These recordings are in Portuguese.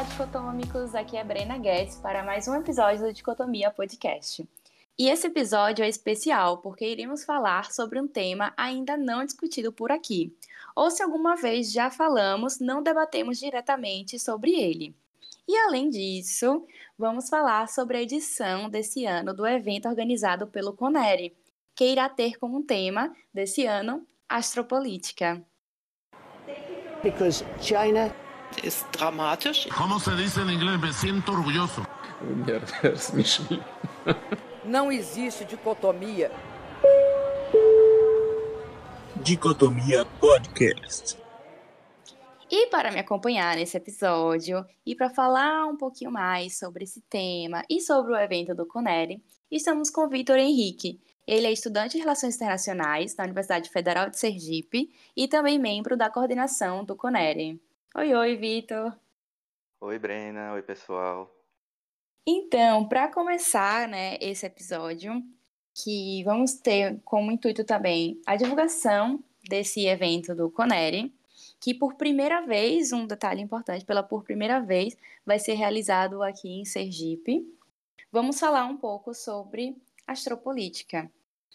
Olá, dicotômicos! Aqui é Brena Guedes para mais um episódio do Dicotomia Podcast. E esse episódio é especial porque iremos falar sobre um tema ainda não discutido por aqui. Ou se alguma vez já falamos, não debatemos diretamente sobre ele. E além disso, vamos falar sobre a edição desse ano do evento organizado pelo CONERE, que irá ter como tema desse ano Astropolítica. Because China ist dramatisch. ¿Cómo se dice en inglés? Me siento orgulloso. Não existe dicotomia. Dicotomia Podcast. E para me acompanhar nesse episódio e para falar um pouquinho mais sobre esse tema e sobre o evento do CONERE, estamos com o Vitor Henrique. Ele é estudante de Relações Internacionais da Universidade Federal de Sergipe e também membro da coordenação do CONERE. Oi, Vitor! Oi, Brena. Oi, pessoal. Então, para começar, esse episódio, que vamos ter como intuito também a divulgação desse evento do CONERE, que por primeira vez, um detalhe importante, por primeira vez, vai ser realizado aqui em Sergipe. Vamos falar um pouco sobre astropolítica.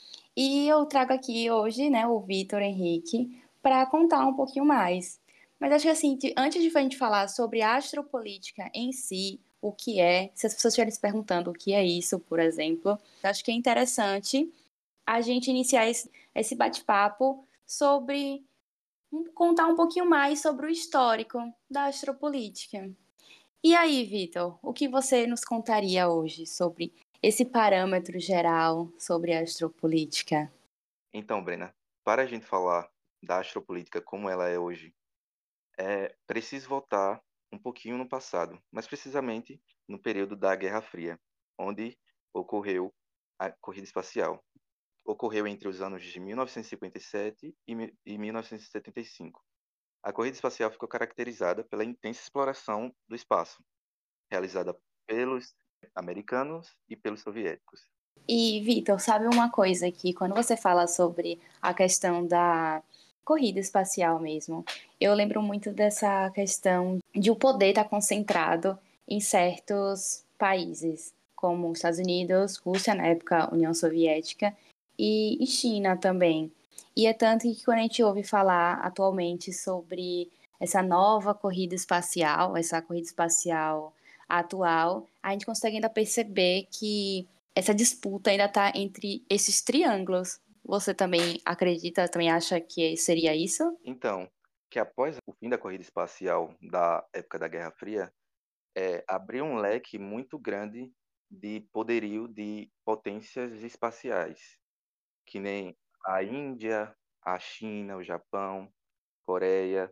E eu trago aqui hoje, o Vitor Henrique, para contar um pouquinho mais. Mas acho que assim, antes de a gente falar sobre a astropolítica em si, o que é, se as pessoas estiverem se perguntando o que é isso, por exemplo, acho que é interessante a gente iniciar esse bate-papo sobre contar um pouquinho mais sobre o histórico da astropolítica. E aí, Vitor, o que você nos contaria hoje sobre esse parâmetro geral sobre a astropolítica? Então, Brena, para a gente falar da astropolítica como ela é hoje, é preciso voltar um pouquinho no passado, mais precisamente no período da Guerra Fria, onde ocorreu a corrida espacial. Ocorreu entre os anos de 1957 e 1975. A corrida espacial ficou caracterizada pela intensa exploração do espaço, realizada pelos americanos e pelos soviéticos. E, Vitor, sabe uma coisa que quando você fala sobre a questão da corrida espacial mesmo, eu lembro muito dessa questão de o poder estar concentrado em certos países, como os Estados Unidos, Rússia, na época União Soviética, e China também. E é tanto que quando a gente ouve falar atualmente sobre essa nova corrida espacial, essa corrida espacial atual, a gente consegue ainda perceber que essa disputa ainda está entre esses triângulos. Você também acredita, também acha que seria isso? Então, que após o fim da corrida espacial da época da Guerra Fria, abriu um leque muito grande de poderio de potências espaciais, que nem a Índia, a China, o Japão, Coreia.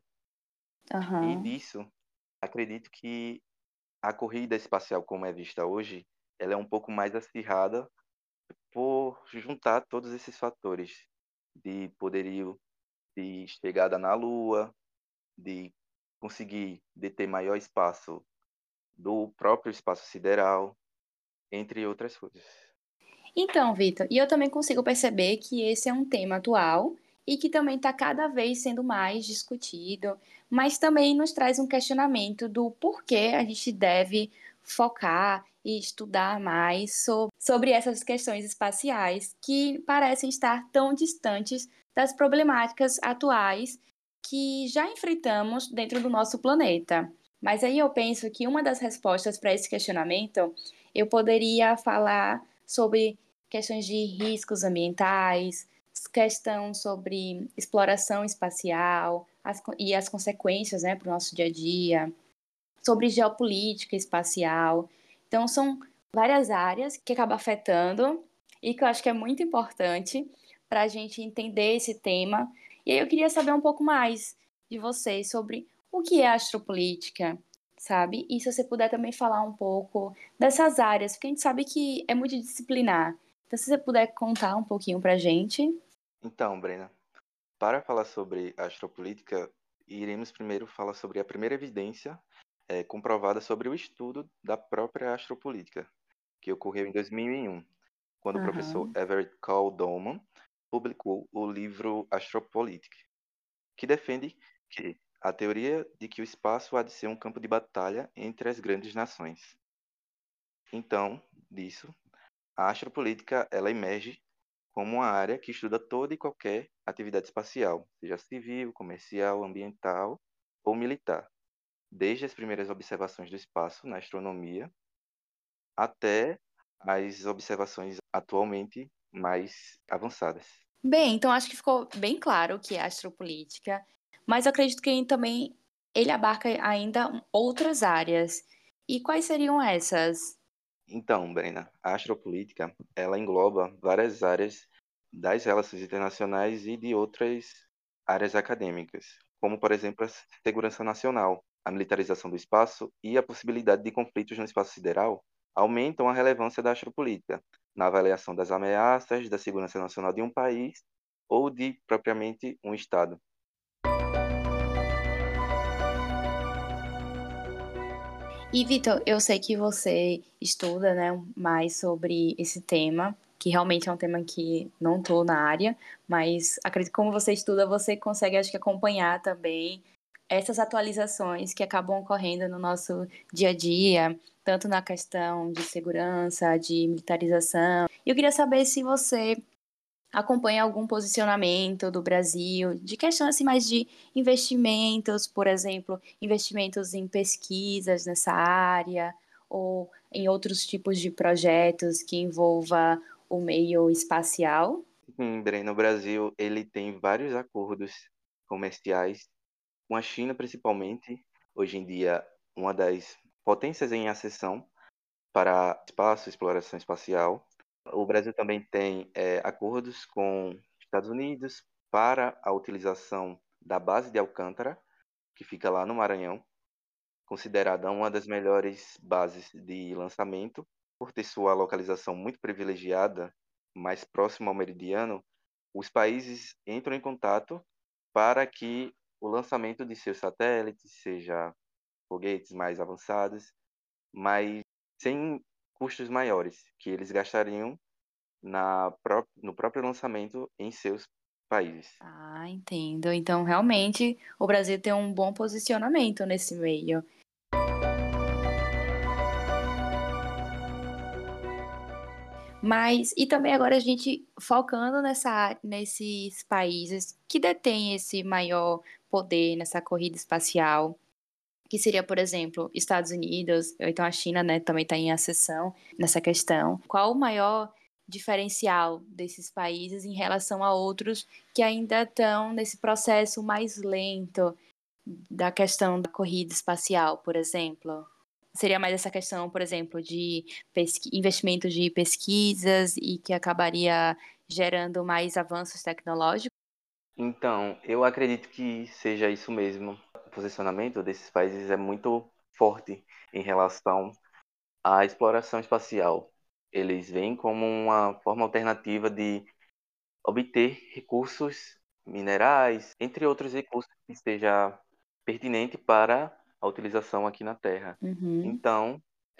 E disso, acredito que a corrida espacial como é vista hoje, ela é um pouco mais acirrada por juntar todos esses fatores de poderio de chegada na Lua, de conseguir deter maior espaço do próprio espaço sideral, entre outras coisas. Então, Vitor, e eu também consigo perceber que esse é um tema atual e que também está cada vez sendo mais discutido, mas também nos traz um questionamento do porquê a gente deve focar e estudar mais sobre essas questões espaciais que parecem estar tão distantes das problemáticas atuais que já enfrentamos dentro do nosso planeta. Mas aí eu penso que uma das respostas para esse questionamento eu poderia falar sobre questões de riscos ambientais, questão sobre exploração espacial e as consequências para o nosso dia a dia, sobre geopolítica espacial. Então, são várias áreas que acabam afetando e que eu acho que é muito importante para a gente entender esse tema. E aí eu queria saber um pouco mais de vocês sobre o que é astropolítica, sabe? E se você puder também falar um pouco dessas áreas, porque a gente sabe que é multidisciplinar. Então, se você puder contar um pouquinho para a gente. Então, Brena, para falar sobre astropolítica, iremos primeiro falar sobre a primeira evidência comprovada sobre o estudo da própria astropolítica, que ocorreu em 2001, quando o professor Everett Cole Doman publicou o livro Astropolítica, que defende que a teoria de que o espaço há de ser um campo de batalha entre as grandes nações. Então, disso, a astropolítica ela emerge como uma área que estuda toda e qualquer atividade espacial, seja civil, comercial, ambiental ou militar, desde as primeiras observações do espaço na astronomia até as observações atualmente mais avançadas. Bem, então acho que ficou bem claro o que é astropolítica, mas eu acredito que ele abarca ainda outras áreas. E quais seriam essas? Então, Brena, a astropolítica, ela engloba várias áreas das relações internacionais e de outras áreas acadêmicas, como, por exemplo, a segurança nacional, a militarização do espaço e a possibilidade de conflitos no espaço sideral aumentam a relevância da astropolítica na avaliação das ameaças da segurança nacional de um país ou de propriamente um estado. E, Vitor, eu sei que você estuda, né, mais sobre esse tema, que realmente é um tema que não estou na área, mas acredito que como você estuda, você consegue, acho que, acompanhar também essas atualizações que acabam ocorrendo no nosso dia a dia, tanto na questão de segurança, de militarização. E eu queria saber se você acompanha algum posicionamento do Brasil, de questão assim mais de investimentos, por exemplo, investimentos em pesquisas nessa área, ou em outros tipos de projetos que envolva o meio espacial? Sim, Breno, o Brasil ele tem vários acordos comerciais com a China, principalmente, hoje em dia, uma das potências em ascensão para espaço, exploração espacial. O Brasil também tem acordos com Estados Unidos para a utilização da base de Alcântara, que fica lá no Maranhão, considerada uma das melhores bases de lançamento, por ter sua localização muito privilegiada, mais próximo ao meridiano. Os países entram em contato para que o lançamento de seus satélites seja foguetes mais avançados, mas sem custos maiores, que eles gastariam no próprio lançamento em seus países. Ah, entendo. Então, realmente, o Brasil tem um bom posicionamento nesse meio. Mas, e também agora a gente focando nesses países que detêm esse maior poder nessa corrida espacial, que seria, por exemplo, Estados Unidos, ou então a China, né, também está em ascensão nessa questão. Qual o maior diferencial desses países em relação a outros que ainda estão nesse processo mais lento da questão da corrida espacial, por exemplo? Seria mais essa questão, por exemplo, de investimento de pesquisas e que acabaria gerando mais avanços tecnológicos? Então, eu acredito que seja isso mesmo. O posicionamento desses países é muito forte em relação à exploração espacial. Eles veem como uma forma alternativa de obter recursos minerais, entre outros recursos que seja pertinente para a utilização aqui na Terra. Uhum. Então,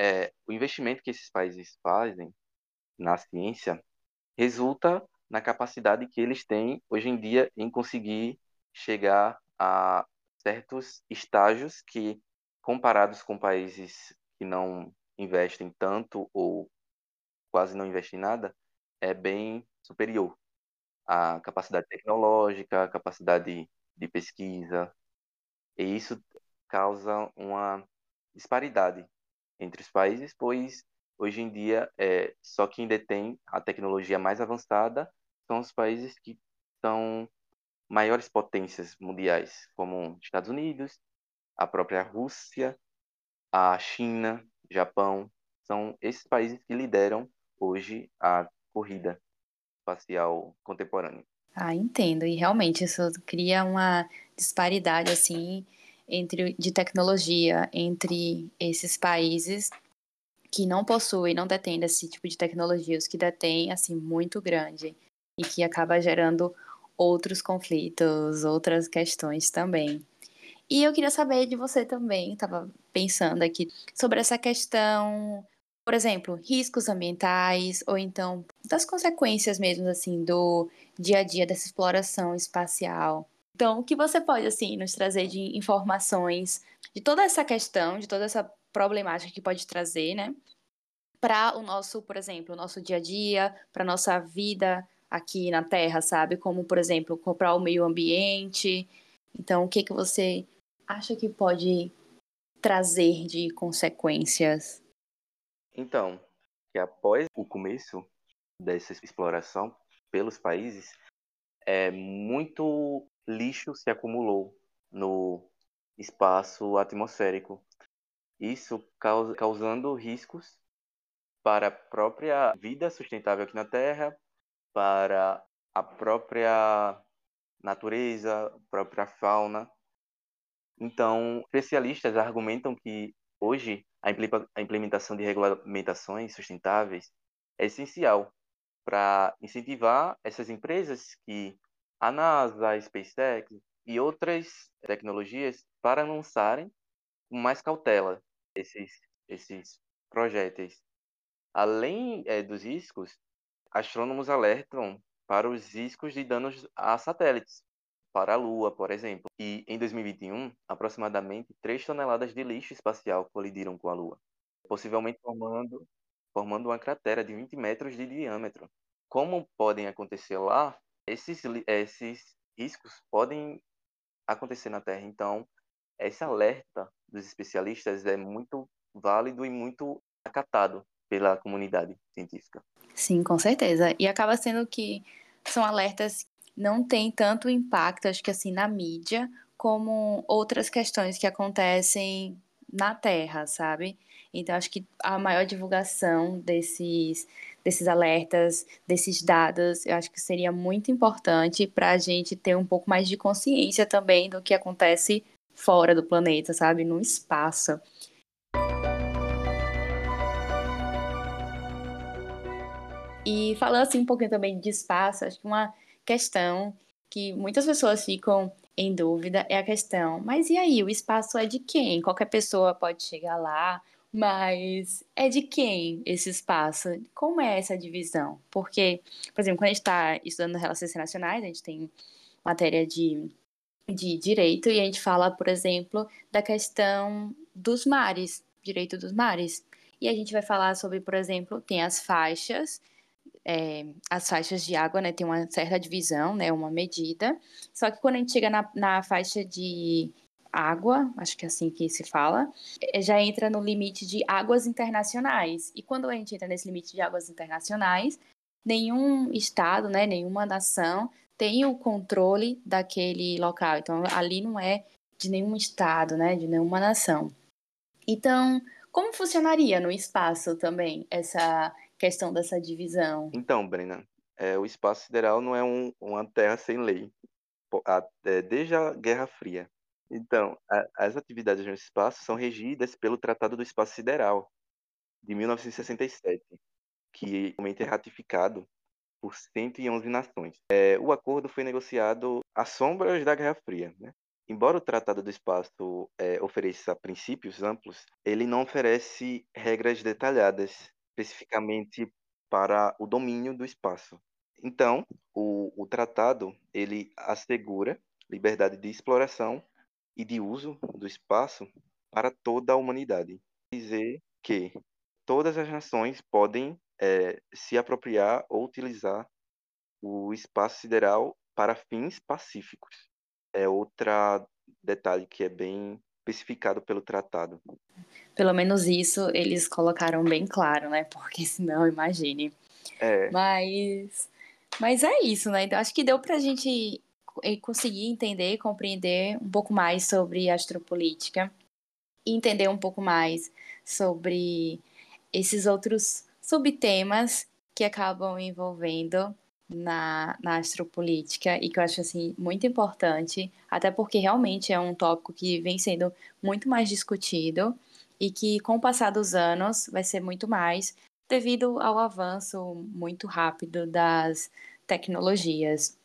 o investimento que esses países fazem na ciência resulta na capacidade que eles têm hoje em dia em conseguir chegar a certos estágios que, comparados com países que não investem tanto ou quase não investem em nada, é bem superior. A capacidade tecnológica, a capacidade de pesquisa, e isso causa uma disparidade entre os países, pois hoje em dia só quem detém a tecnologia mais avançada são os países que são maiores potências mundiais, como Estados Unidos, a própria Rússia, a China, Japão, são esses países que lideram hoje a corrida espacial contemporânea. Ah, entendo. E realmente isso cria uma disparidade assim de tecnologia entre esses países que não possuem, não detêm esse tipo de tecnologia, os que detêm assim muito grande e que acaba gerando outros conflitos, outras questões também. E eu queria saber de você também, estava pensando aqui sobre essa questão, por exemplo, riscos ambientais ou então das consequências mesmo assim do dia a dia dessa exploração espacial. Então, o que você pode, assim, nos trazer de informações de toda essa questão, de toda essa problemática que pode trazer, né, para o nosso, por exemplo, o nosso dia a dia, para a nossa vida aqui na Terra, sabe? Como, por exemplo, comprar o meio ambiente. Então, o que que você acha que pode trazer de consequências? Então, que após o começo dessa exploração pelos países, muito lixo se acumulou no espaço atmosférico. Isso causando riscos para a própria vida sustentável aqui na Terra, para a própria natureza, a própria fauna. Então, especialistas argumentam que hoje a implementação de regulamentações sustentáveis é essencial para incentivar essas empresas que a NASA, a SpaceX e outras tecnologias para lançarem com mais cautela esses projéteis. Além dos riscos, astrônomos alertam para os riscos de danos a satélites, para a Lua, por exemplo. E em 2021, aproximadamente 3 toneladas de lixo espacial colidiram com a Lua, possivelmente formando uma cratera de 20 metros de diâmetro. Como podem acontecer lá, esses riscos podem acontecer na Terra. Então, esse alerta dos especialistas é muito válido e muito acatado pela comunidade científica. Sim, com certeza. E acaba sendo que são alertas que não têm tanto impacto, acho que assim, na mídia, como outras questões que acontecem na Terra, sabe? Então, acho que a maior divulgação desses alertas, desses dados, eu acho que seria muito importante para a gente ter um pouco mais de consciência também do que acontece fora do planeta, sabe? No espaço. E falando assim um pouquinho também de espaço, acho que uma questão que muitas pessoas ficam em dúvida é a questão, mas e aí, o espaço é de quem? Qualquer pessoa pode chegar lá, mas é de quem esse espaço? Como é essa divisão? Porque, por exemplo, quando a gente está estudando relações internacionais, a gente tem matéria de direito e a gente fala, por exemplo, da questão dos mares, direito dos mares. E a gente vai falar sobre, por exemplo, tem as faixas de água, né, tem uma certa divisão, né, uma medida. Só que quando a gente chega na faixa de água, acho que é assim que se fala, já entra no limite de águas internacionais. E quando a gente entra nesse limite de águas internacionais, nenhum estado, né, nenhuma nação tem o controle daquele local. Então, ali não é de nenhum estado, né, de nenhuma nação. Então, como funcionaria no espaço também essa questão dessa divisão? Então, Brena, o espaço sideral não é uma terra sem lei, desde a Guerra Fria. Então, as atividades no espaço são regidas pelo Tratado do Espaço Sideral, de 1967, que atualmente é ratificado por 111 nações. O acordo foi negociado às sombras da Guerra Fria, né? Embora o Tratado do Espaço ofereça princípios amplos, ele não oferece regras detalhadas, especificamente para o domínio do espaço. Então, o tratado ele assegura liberdade de exploração e de uso do espaço para toda a humanidade. Dizer que todas as nações podem se apropriar ou utilizar o espaço sideral para fins pacíficos. É outro detalhe que é bem especificado pelo tratado. Pelo menos isso eles colocaram bem claro, né? Porque senão, imagine. É, Mas é isso, né? Então acho que deu pra gente conseguir entender e compreender um pouco mais sobre astropolítica e entender um pouco mais sobre esses outros subtemas que acabam envolvendo na astropolítica e que eu acho assim muito importante, até porque realmente é um tópico que vem sendo muito mais discutido e que com o passar dos anos vai ser muito mais devido ao avanço muito rápido das tecnologias.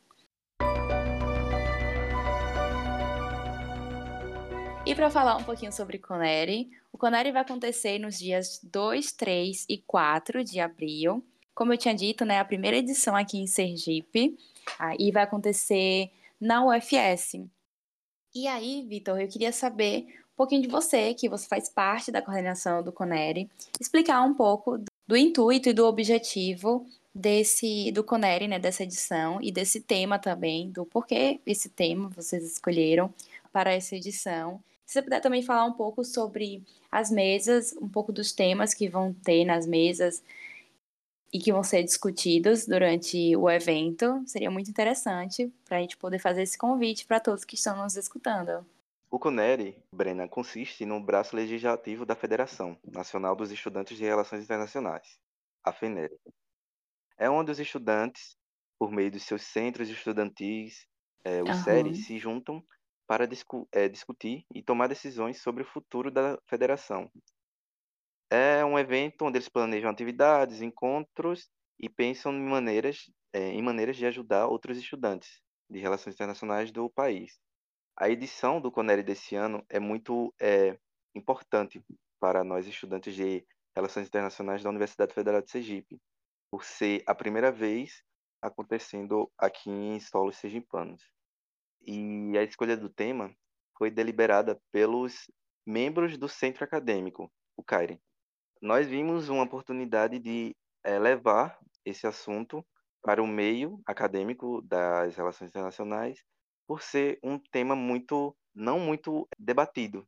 E para falar um pouquinho sobre o Conere vai acontecer nos dias 2, 3 e 4 de abril. Como eu tinha dito, né, a primeira edição aqui em Sergipe. E vai acontecer na UFS. E aí, Vitor, eu queria saber um pouquinho de você, que você faz parte da coordenação do CONERE, explicar um pouco do intuito e do objetivo do CONERE, né, dessa edição, e desse tema também, do porquê esse tema vocês escolheram para essa edição. Se você puder também falar um pouco sobre as mesas, um pouco dos temas que vão ter nas mesas e que vão ser discutidos durante o evento, seria muito interessante para a gente poder fazer esse convite para todos que estão nos escutando. O CONERE, Brena, consiste no braço legislativo da Federação Nacional dos Estudantes de Relações Internacionais, a FENERE. É onde os estudantes, por meio dos seus centros estudantis, os SERES, se juntam para discutir e tomar decisões sobre o futuro da federação. É um evento onde eles planejam atividades, encontros e pensam em maneiras de ajudar outros estudantes de relações internacionais do país. A edição do CONERE desse ano é muito importante para nós estudantes de relações internacionais da Universidade Federal de Sergipe, por ser a primeira vez acontecendo aqui em solos sergipanos. E a escolha do tema foi deliberada pelos membros do centro acadêmico, o CAIRE. Nós vimos uma oportunidade de levar esse assunto para o meio acadêmico das relações internacionais, por ser um tema não muito debatido.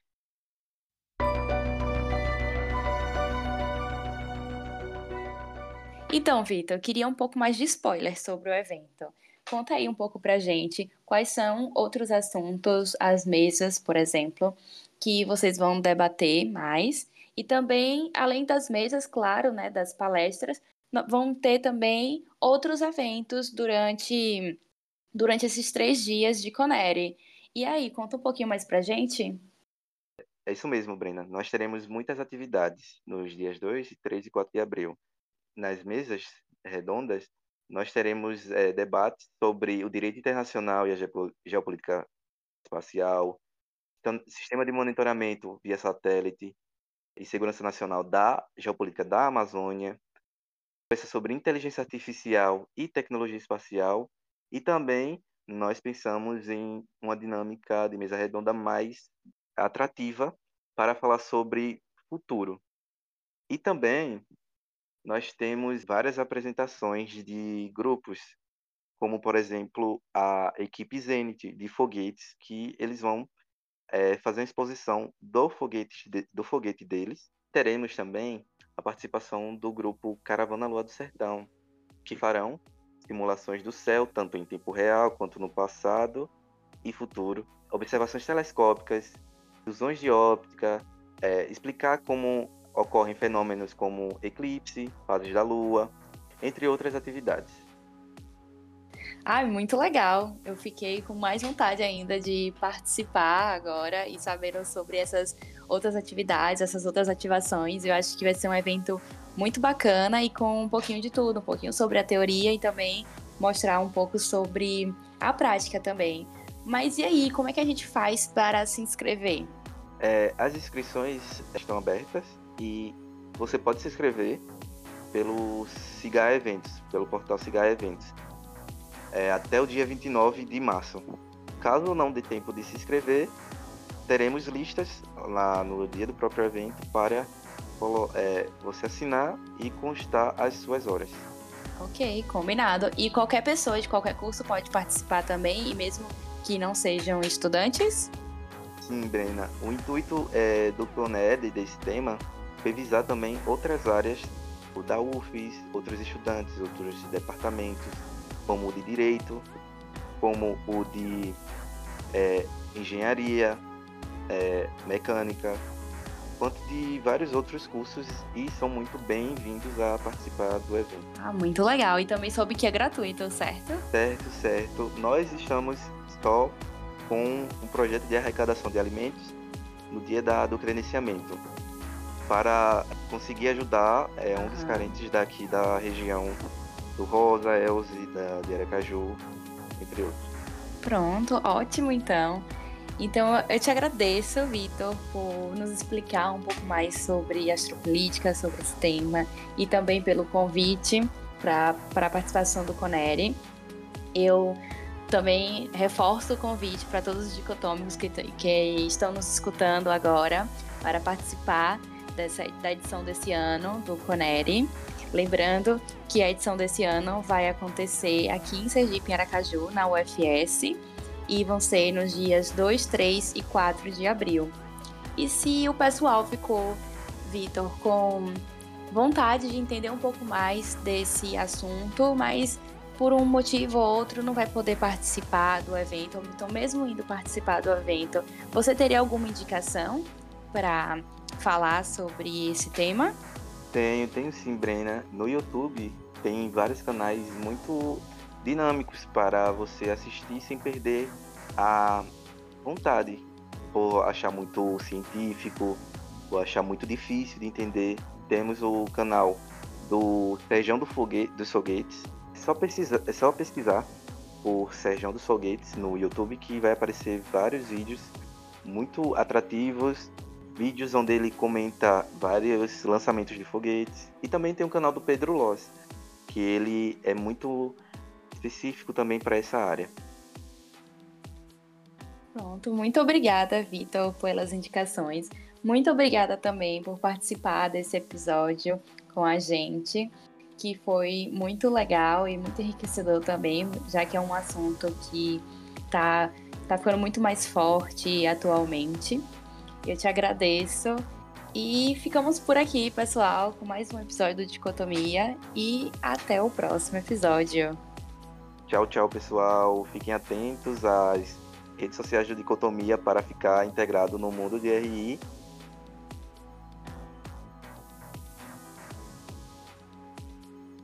Então, Vitor, eu queria um pouco mais de spoiler sobre o evento. Conta aí um pouco pra gente quais são outros assuntos, as mesas, por exemplo, que vocês vão debater mais. E também, além das mesas, claro, né, das palestras, vão ter também outros eventos durante esses 3 dias de CONERE. E aí, conta um pouquinho mais pra gente? É isso mesmo, Brena. Nós teremos muitas atividades nos dias 2, 3 e 4 de abril. Nas mesas redondas, nós teremos debates sobre o direito internacional e a geopolítica espacial, sistema de monitoramento via satélite e segurança nacional da geopolítica da Amazônia, conversa sobre inteligência artificial e tecnologia espacial, e também nós pensamos em uma dinâmica de mesa redonda mais atrativa para falar sobre futuro. E também nós temos várias apresentações de grupos, como, por exemplo, a equipe Zenit de foguetes, que eles vão fazer uma exposição do foguete deles. Teremos também a participação do grupo Caravana Lua do Sertão, que farão simulações do céu, tanto em tempo real quanto no passado e futuro, observações telescópicas, ilusões de óptica, explicar como ocorrem fenômenos como eclipse, fases da Lua, entre outras atividades. Muito legal. Eu fiquei com mais vontade ainda de participar agora e saber sobre essas outras atividades, essas outras ativações. Eu acho que vai ser um evento muito bacana e com um pouquinho de tudo, um pouquinho sobre a teoria e também mostrar um pouco sobre a prática também. Mas e aí, como é que a gente faz para se inscrever? As inscrições estão abertas e você pode se inscrever pelo Cigar Eventos, pelo portal Cigar Eventos, até o dia 29 de março. Caso não dê tempo de se inscrever, teremos listas lá no dia do próprio evento para você assinar e constar as suas horas. Ok, combinado. E qualquer pessoa de qualquer curso pode participar também, e mesmo que não sejam estudantes? Sim, Brena. O intuito do CONERE, desse tema, foi visar também outras áreas, o da UFES, outros estudantes, outros departamentos, como o de Direito, como o de Engenharia, Mecânica, quanto de vários outros cursos, e são muito bem-vindos a participar do evento. Muito legal. E também soube que é gratuito, certo? Certo. Nós estamos só com um projeto de arrecadação de alimentos no dia do credenciamento, para conseguir ajudar um dos carentes daqui da região do Rosa, Elze, de Aracaju, entre outros. Pronto, ótimo então. Então eu te agradeço, Vitor, por nos explicar um pouco mais sobre astropolítica, sobre esse tema, e também pelo convite para a participação do CONERE. Eu Também reforço o convite para todos os dicotômicos que estão nos escutando agora para participar da edição desse ano do Conere. Lembrando que a edição desse ano vai acontecer aqui em Sergipe, em Aracaju, na UFS, e vão ser nos dias 2, 3 e 4 de abril. E se o pessoal ficou, Vitor, com vontade de entender um pouco mais desse assunto, mas por um motivo ou outro não vai poder participar do evento, ou então mesmo indo participar do evento, você teria alguma indicação para falar sobre esse tema? Tenho sim, Brena. No YouTube tem vários canais muito dinâmicos para você assistir sem perder a vontade, por achar muito científico, ou achar muito difícil de entender. Temos o canal do Serjão dos Foguetes. É só pesquisar por Serjão dos Foguetes no YouTube que vai aparecer vários vídeos muito atrativos, vídeos onde ele comenta vários lançamentos de foguetes. E também tem o canal do Pedro Loss, que ele é muito específico também para essa área. Pronto, muito obrigada, Vitor, pelas indicações. Muito obrigada também por participar desse episódio com a gente, que foi muito legal e muito enriquecedor também, já que é um assunto que tá ficando muito mais forte atualmente. Eu te agradeço e ficamos por aqui, pessoal, com mais um episódio do Dicotomia e até o próximo episódio. Tchau, pessoal. Fiquem atentos às redes sociais do Dicotomia para ficar integrado no mundo de RI